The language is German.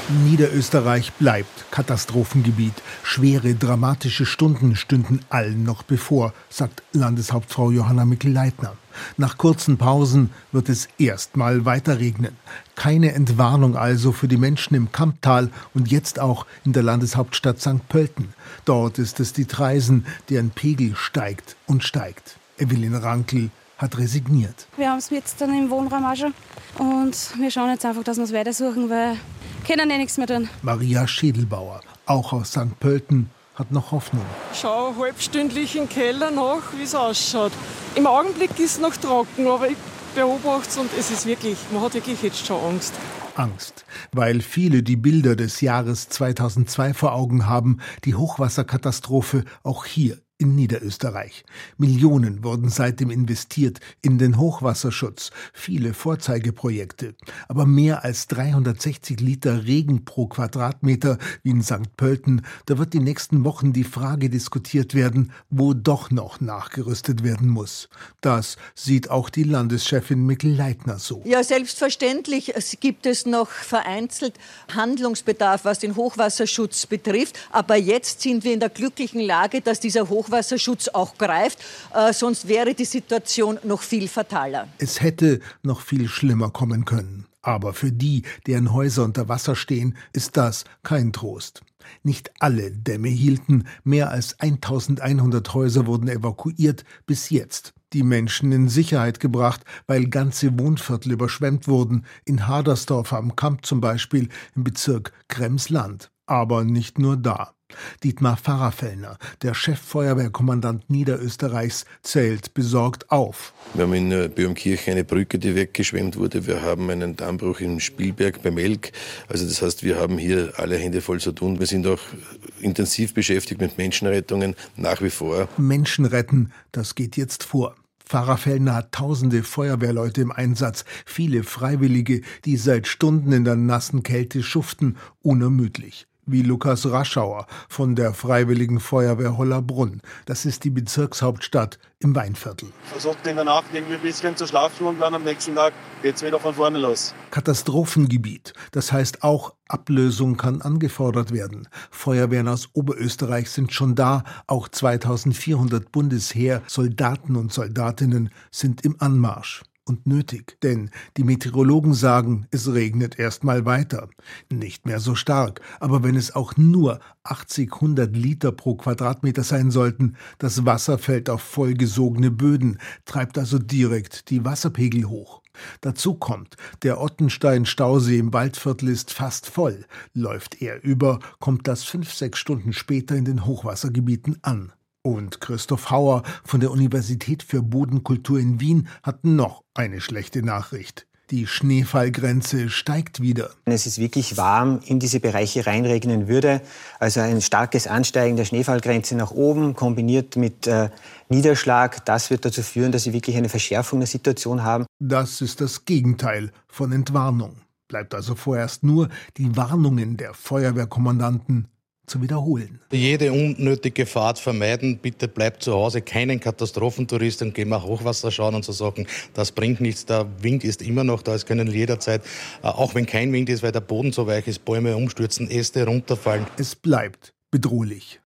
Niederösterreich bleibt Katastrophengebiet. Schwere, dramatische Stunden stünden allen noch bevor, sagt Landeshauptfrau Johanna Mikl-Leitner. Nach kurzen Pausen wird es erstmal weiter regnen. Keine Entwarnung also für die Menschen im Kamptal und jetzt auch in der Landeshauptstadt St. Pölten. Dort ist es die Traisen, deren Pegel steigt und steigt. Evelyn Rankel hat resigniert. Wir haben es jetzt dann im Wohnraum auch schon und wir schauen jetzt einfach, dass wir es weitersuchen, weil wir können ja nichts mehr tun. Maria Schädelbauer, auch aus St. Pölten, hat noch Hoffnung. Ich schaue halbstündlich im Keller nach, wie es ausschaut. Im Augenblick ist es noch trocken, aber ich beobachte es und es ist wirklich, man hat wirklich jetzt schon Angst. Angst, weil viele die Bilder des Jahres 2002 vor Augen haben, die Hochwasserkatastrophe auch hier in Niederösterreich. Millionen wurden seitdem investiert in den Hochwasserschutz, viele Vorzeigeprojekte. Aber mehr als 360 Liter Regen pro Quadratmeter wie in St. Pölten, da wird die nächsten Wochen die Frage diskutiert werden, wo doch noch nachgerüstet werden muss. Das sieht auch die Landeschefin Mikl-Leitner so. Ja, selbstverständlich gibt es noch vereinzelt Handlungsbedarf, was den Hochwasserschutz betrifft. Aber jetzt sind wir in der glücklichen Lage, dass dieser Hochwasserschutz auch greift, sonst wäre die Situation noch viel fataler. Es hätte noch viel schlimmer kommen können. Aber für die, deren Häuser unter Wasser stehen, ist das kein Trost. Nicht alle Dämme hielten, mehr als 1100 Häuser wurden evakuiert bis jetzt. Die Menschen in Sicherheit gebracht, weil ganze Wohnviertel überschwemmt wurden, in Hadersdorf am Kamp zum Beispiel, im Bezirk Kremsland. Aber nicht nur da. Dietmar Pfarrerfellner, der Cheffeuerwehrkommandant Niederösterreichs, zählt besorgt auf. Wir haben in Böhmkirchen eine Brücke, die weggeschwemmt wurde. Wir haben einen Dammbruch im Spielberg bei Melk. Also das heißt, wir haben hier alle Hände voll zu tun. Wir sind auch intensiv beschäftigt mit Menschenrettungen, nach wie vor. Menschen retten, das geht jetzt vor. Pfarrer Fellner hat tausende Feuerwehrleute im Einsatz, viele Freiwillige, die seit Stunden in der nassen Kälte schuften, unermüdlich. Wie Lukas Raschauer von der Freiwilligen Feuerwehr Hollabrunn. Das ist die Bezirkshauptstadt im Weinviertel. Versucht in der Nacht irgendwie ein bisschen zu schlafen und dann am nächsten Tag geht's wieder von vorne los. Katastrophengebiet. Das heißt auch, Ablösung kann angefordert werden. Feuerwehren aus Oberösterreich sind schon da. Auch 2400 Bundesheer, Soldaten und Soldatinnen sind im Anmarsch. Und nötig, denn die Meteorologen sagen, es regnet erst mal weiter. Nicht mehr so stark, aber wenn es auch nur 100 Liter pro Quadratmeter sein sollten, das Wasser fällt auf vollgesogene Böden, treibt also direkt die Wasserpegel hoch. Dazu kommt, der Ottenstein-Stausee im Waldviertel ist fast voll. Läuft er über, kommt das 5-6 Stunden später in den Hochwassergebieten an. Und Christoph Hauer von der Universität für Bodenkultur in Wien hat noch eine schlechte Nachricht. Die Schneefallgrenze steigt wieder. Wenn es ist wirklich warm in diese Bereiche reinregnen würde, also ein starkes Ansteigen der Schneefallgrenze nach oben, kombiniert mit Niederschlag, das wird dazu führen, dass Sie wirklich eine Verschärfung der Situation haben. Das ist das Gegenteil von Entwarnung. Bleibt also vorerst nur, die Warnungen der Feuerwehrkommandanten zu wiederholen. Jede unnötige Fahrt vermeiden, bitte bleibt zu Hause, keinen Katastrophentourist und gehen wir Hochwasser schauen und so Sachen. Das bringt nichts, der Wind ist immer noch da, es können jederzeit, auch wenn kein Wind ist, weil der Boden so weich ist, Bäume umstürzen, Äste runterfallen. Es bleibt bedrohlich.